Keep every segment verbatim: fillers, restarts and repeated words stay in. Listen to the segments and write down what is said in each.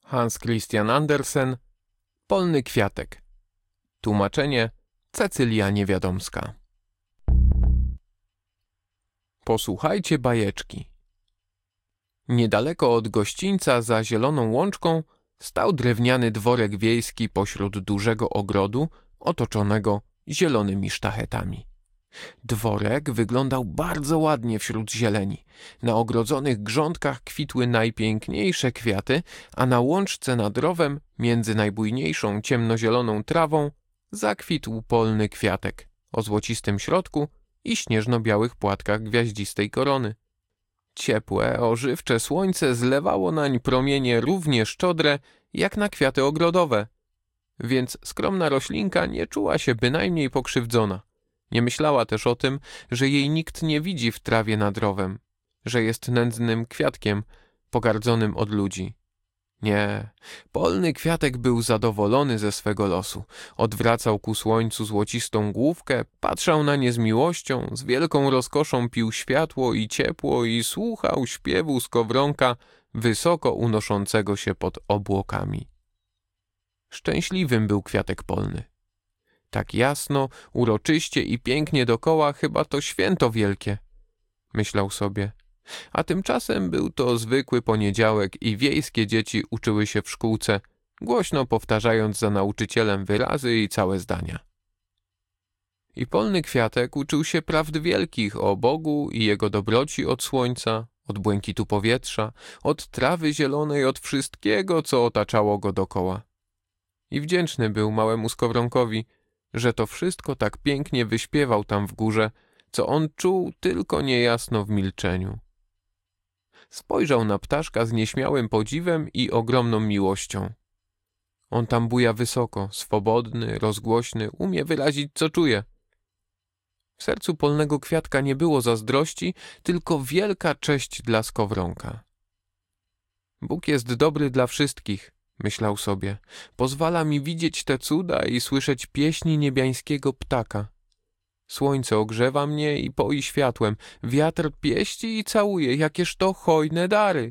Hans Christian Andersen, Polny kwiatek. Tłumaczenie Cecylia Niewiadomska. Posłuchajcie bajeczki. Niedaleko od gościńca za zieloną łączką stał drewniany dworek wiejski pośród dużego ogrodu otoczonego zielonymi sztachetami. Dworek wyglądał bardzo ładnie wśród zieleni. Na ogrodzonych grządkach kwitły najpiękniejsze kwiaty, a na łączce nad rowem, między najbujniejszą ciemnozieloną trawą, zakwitł polny kwiatek o złocistym środku i śnieżno-białych płatkach gwiaździstej korony. Ciepłe, ożywcze słońce zlewało nań promienie równie szczodre jak na kwiaty ogrodowe, więc skromna roślinka nie czuła się bynajmniej pokrzywdzona. Nie myślała też o tym, że jej nikt nie widzi w trawie nad rowem, że jest nędznym kwiatkiem, pogardzonym od ludzi. Nie, polny kwiatek był zadowolony ze swego losu. Odwracał ku słońcu złocistą główkę, patrzał na nie z miłością, z wielką rozkoszą pił światło i ciepło i słuchał śpiewu skowronka wysoko unoszącego się pod obłokami. Szczęśliwym był kwiatek polny. Tak jasno, uroczyście i pięknie dokoła, chyba to święto wielkie, myślał sobie. A tymczasem był to zwykły poniedziałek i wiejskie dzieci uczyły się w szkółce, głośno powtarzając za nauczycielem wyrazy i całe zdania. I polny kwiatek uczył się prawd wielkich o Bogu i Jego dobroci od słońca, od błękitu powietrza, od trawy zielonej, od wszystkiego, co otaczało go dokoła. I wdzięczny był małemu skowronkowi, że to wszystko tak pięknie wyśpiewał tam w górze, co on czuł tylko niejasno w milczeniu. Spojrzał na ptaszka z nieśmiałym podziwem i ogromną miłością. On tam buja wysoko, swobodny, rozgłośny, umie wyrazić, co czuje. W sercu polnego kwiatka nie było zazdrości, tylko wielka cześć dla skowronka. Bóg jest dobry dla wszystkich, myślał sobie. Pozwala mi widzieć te cuda i słyszeć pieśni niebiańskiego ptaka. Słońce ogrzewa mnie i poi światłem, wiatr pieści i całuje, jakież to hojne dary.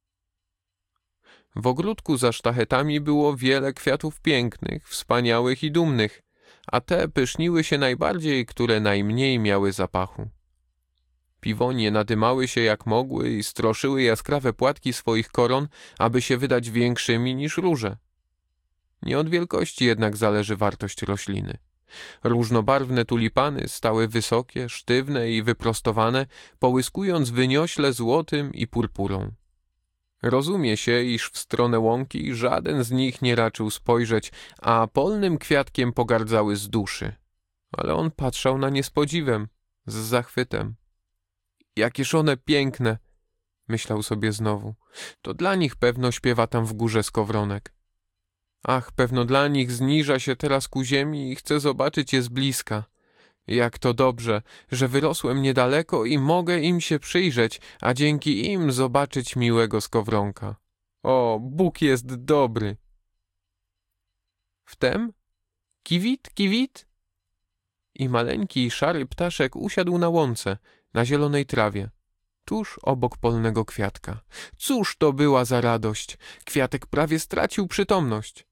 W ogródku za sztachetami było wiele kwiatów pięknych, wspaniałych i dumnych, a te pyszniły się najbardziej, które najmniej miały zapachu. Piwonie nadymały się jak mogły i stroszyły jaskrawe płatki swoich koron, aby się wydać większymi niż róże. Nie od wielkości jednak zależy wartość rośliny. Różnobarwne tulipany stały wysokie, sztywne i wyprostowane, połyskując wyniośle złotym i purpurą. Rozumie się, iż w stronę łąki żaden z nich nie raczył spojrzeć, a polnym kwiatkiem pogardzały z duszy. Ale on patrzał na nie z podziwem, z zachwytem. Jakież one piękne, myślał sobie znowu. To dla nich pewno śpiewa tam w górze skowronek. Ach, pewno dla nich zniża się teraz ku ziemi i chce zobaczyć je z bliska. Jak to dobrze, że wyrosłem niedaleko i mogę im się przyjrzeć, a dzięki im zobaczyć miłego skowronka. O, Bóg jest dobry. Wtem kiwit, kiwit i maleńki szary ptaszek usiadł na łące, na zielonej trawie, tuż obok polnego kwiatka. Cóż to była za radość! Kwiatek prawie stracił przytomność.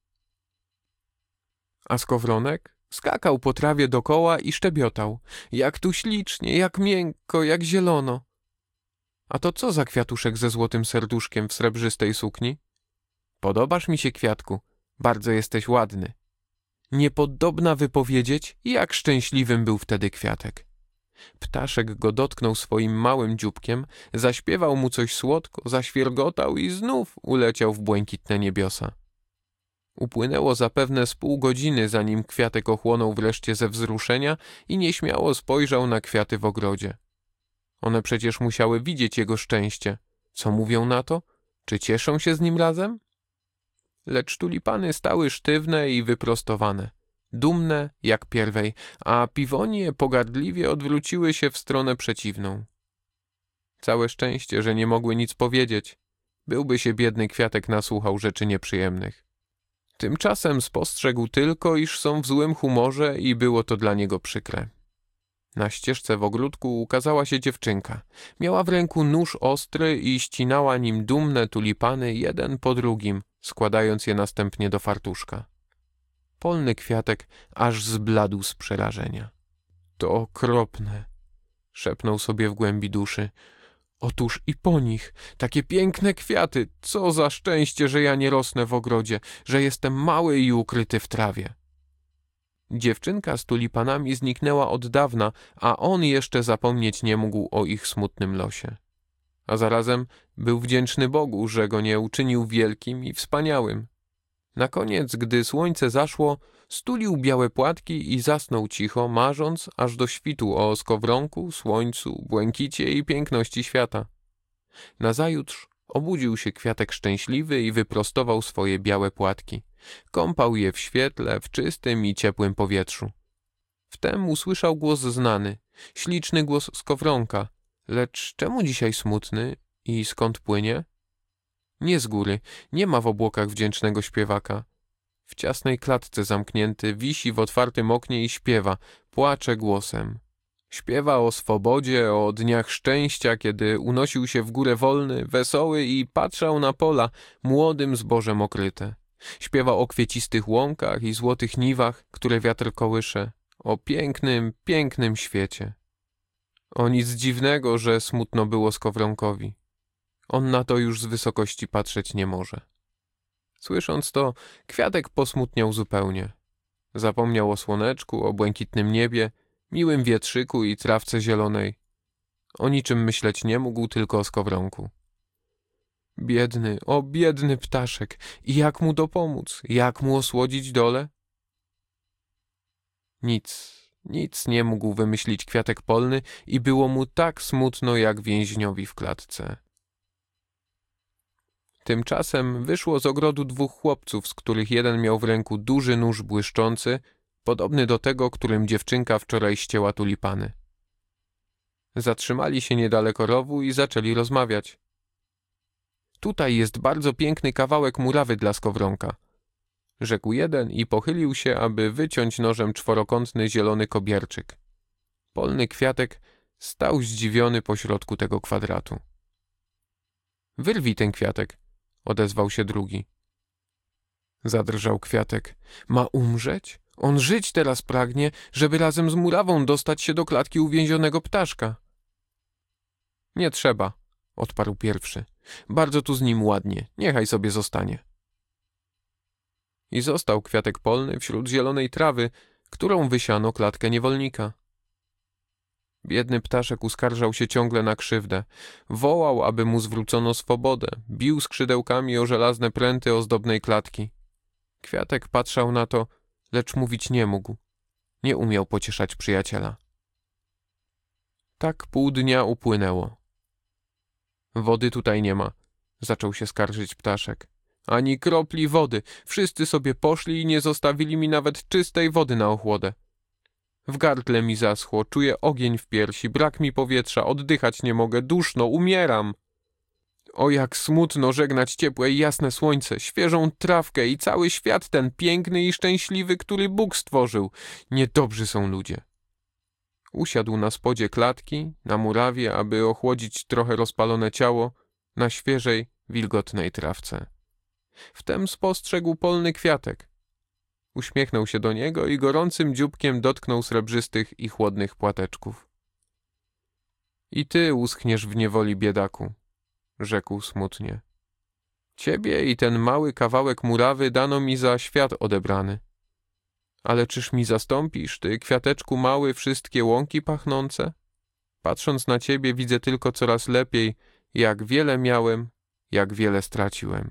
A skowronek skakał po trawie dokoła i szczebiotał. Jak tu ślicznie, jak miękko, jak zielono. A to co za kwiatuszek ze złotym serduszkiem w srebrzystej sukni? Podobasz mi się, kwiatku, bardzo jesteś ładny. Niepodobna wypowiedzieć, jak szczęśliwym był wtedy kwiatek. Ptaszek go dotknął swoim małym dzióbkiem, zaśpiewał mu coś słodko, zaświergotał i znów uleciał w błękitne niebiosa. Upłynęło zapewne z pół godziny, zanim kwiatek ochłonął wreszcie ze wzruszenia i nieśmiało spojrzał na kwiaty w ogrodzie. One przecież musiały widzieć jego szczęście. Co mówią na to? Czy cieszą się z nim razem? Lecz tulipany stały sztywne i wyprostowane, dumne jak pierwej, a piwonie pogardliwie odwróciły się w stronę przeciwną. Całe szczęście, że nie mogły nic powiedzieć. Byłby się biedny kwiatek nasłuchał rzeczy nieprzyjemnych. Tymczasem spostrzegł tylko, iż są w złym humorze i było to dla niego przykre. Na ścieżce w ogródku ukazała się dziewczynka. Miała w ręku nóż ostry i ścinała nim dumne tulipany jeden po drugim, składając je następnie do fartuszka. Polny Kwiatek aż zbladł z przerażenia. To okropne, szepnął sobie w głębi duszy. Otóż i po nich, takie piękne kwiaty, co za szczęście, że ja nie rosnę w ogrodzie, że jestem mały i ukryty w trawie. Dziewczynka z tulipanami zniknęła od dawna, a on jeszcze zapomnieć nie mógł o ich smutnym losie. A zarazem był wdzięczny Bogu, że go nie uczynił wielkim i wspaniałym. Na koniec, gdy słońce zaszło, stulił białe płatki i zasnął cicho, marząc aż do świtu o skowronku, słońcu, błękicie i piękności świata. Nazajutrz obudził się Kwiatek szczęśliwy i wyprostował swoje białe płatki. Kąpał je w świetle, w czystym i ciepłym powietrzu. Wtem usłyszał głos znany, śliczny głos skowronka. Lecz czemu dzisiaj smutny i skąd płynie? Nie z góry, nie ma w obłokach wdzięcznego śpiewaka. W ciasnej klatce zamknięty, wisi w otwartym oknie i śpiewa, płacze głosem. Śpiewa o swobodzie, o dniach szczęścia, kiedy unosił się w górę wolny, wesoły i patrzał na pola, młodym zbożem okryte. Śpiewa o kwiecistych łąkach i złotych niwach, które wiatr kołysze, o pięknym, pięknym świecie. O nic dziwnego, że smutno było skowronkowi. On na to już z wysokości patrzeć nie może. Słysząc to, Kwiatek posmutniał zupełnie. Zapomniał o słoneczku, o błękitnym niebie, miłym wietrzyku i trawce zielonej. O niczym myśleć nie mógł, tylko o skowronku. Biedny, o biedny ptaszek! I jak mu dopomóc? Jak mu osłodzić dole? Nic, nic nie mógł wymyślić Kwiatek Polny i było mu tak smutno, jak więźniowi w klatce. Tymczasem wyszło z ogrodu dwóch chłopców, z których jeden miał w ręku duży nóż błyszczący, podobny do tego, którym dziewczynka wczoraj ścięła tulipany. Zatrzymali się niedaleko rowu i zaczęli rozmawiać. Tutaj jest bardzo piękny kawałek murawy dla skowronka, rzekł jeden i pochylił się, aby wyciąć nożem czworokątny zielony kobierczyk. Polny Kwiatek stał zdziwiony pośrodku tego kwadratu. Wyrwij ten kwiatek, odezwał się drugi. Zadrżał Kwiatek. Ma umrzeć? On żyć teraz pragnie, żeby razem z murawą dostać się do klatki uwięzionego ptaszka. Nie trzeba, odparł pierwszy. Bardzo tu z nim ładnie, niechaj sobie zostanie. I został Kwiatek Polny wśród zielonej trawy, którą wysiano klatkę niewolnika. Biedny ptaszek uskarżał się ciągle na krzywdę. Wołał, aby mu zwrócono swobodę. Bił skrzydełkami o żelazne pręty ozdobnej klatki. Kwiatek patrzał na to, lecz mówić nie mógł. Nie umiał pocieszać przyjaciela. Tak pół dnia upłynęło. Wody tutaj nie ma, zaczął się skarżyć ptaszek. Ani kropli wody. Wszyscy sobie poszli i nie zostawili mi nawet czystej wody na ochłodę. W gardle mi zaschło, czuję ogień w piersi, brak mi powietrza, oddychać nie mogę, duszno, umieram. O, jak smutno żegnać ciepłe i jasne słońce, świeżą trawkę i cały świat ten piękny i szczęśliwy, który Bóg stworzył. Niedobrzy są ludzie. Usiadł na spodzie klatki, na murawie, aby ochłodzić trochę rozpalone ciało na świeżej, wilgotnej trawce. Wtem spostrzegł Polny Kwiatek. Uśmiechnął się do niego i gorącym dzióbkiem dotknął srebrzystych i chłodnych płateczków. I ty uschniesz w niewoli, biedaku, rzekł smutnie. Ciebie i ten mały kawałek murawy dano mi za świat odebrany. Ale czyż mi zastąpisz, ty, kwiateczku mały, wszystkie łąki pachnące? Patrząc na ciebie widzę tylko coraz lepiej, jak wiele miałem, jak wiele straciłem.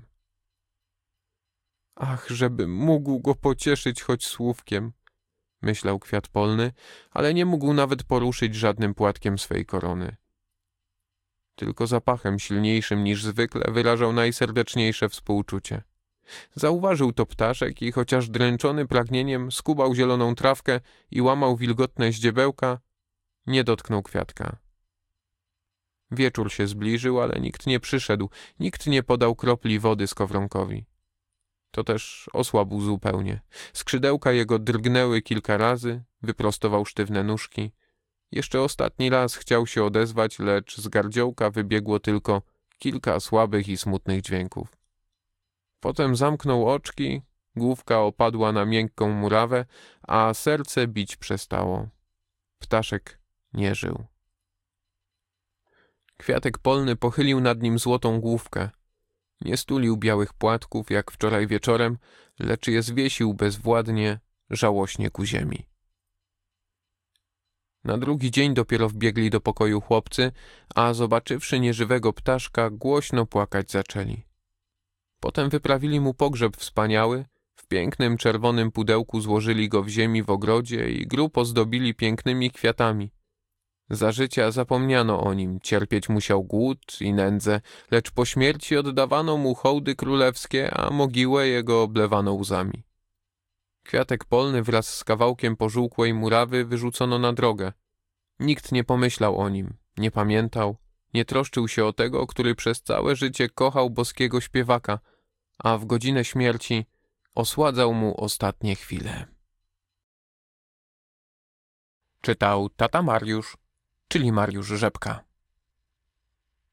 Ach, żebym mógł go pocieszyć choć słówkiem, myślał Kwiat Polny, ale nie mógł nawet poruszyć żadnym płatkiem swej korony. Tylko zapachem silniejszym niż zwykle wyrażał najserdeczniejsze współczucie. Zauważył to ptaszek i chociaż dręczony pragnieniem skubał zieloną trawkę i łamał wilgotne ździebełka, nie dotknął kwiatka. Wieczór się zbliżył, ale nikt nie przyszedł, nikt nie podał kropli wody skowronkowi. To też osłabł zupełnie. Skrzydełka jego drgnęły kilka razy, wyprostował sztywne nóżki. Jeszcze ostatni raz chciał się odezwać, lecz z gardziołka wybiegło tylko kilka słabych i smutnych dźwięków. Potem zamknął oczki, główka opadła na miękką murawę, a serce bić przestało. Ptaszek nie żył. Kwiatek polny pochylił nad nim złotą główkę. Nie stulił białych płatków jak wczoraj wieczorem, lecz je zwiesił bezwładnie, żałośnie ku ziemi. Na drugi dzień dopiero wbiegli do pokoju chłopcy, a zobaczywszy nieżywego ptaszka, głośno płakać zaczęli. Potem wyprawili mu pogrzeb wspaniały, w pięknym czerwonym pudełku złożyli go w ziemi w ogrodzie i grób ozdobili pięknymi kwiatami. Za życia zapomniano o nim, cierpieć musiał głód i nędzę, lecz po śmierci oddawano mu hołdy królewskie, a mogiłę jego oblewano łzami. Kwiatek polny wraz z kawałkiem pożółkłej murawy wyrzucono na drogę. Nikt nie pomyślał o nim, nie pamiętał, nie troszczył się o tego, który przez całe życie kochał boskiego śpiewaka, a w godzinę śmierci osładzał mu ostatnie chwile. Czytał tata Mariusz, czyli Mariusz Rzepka.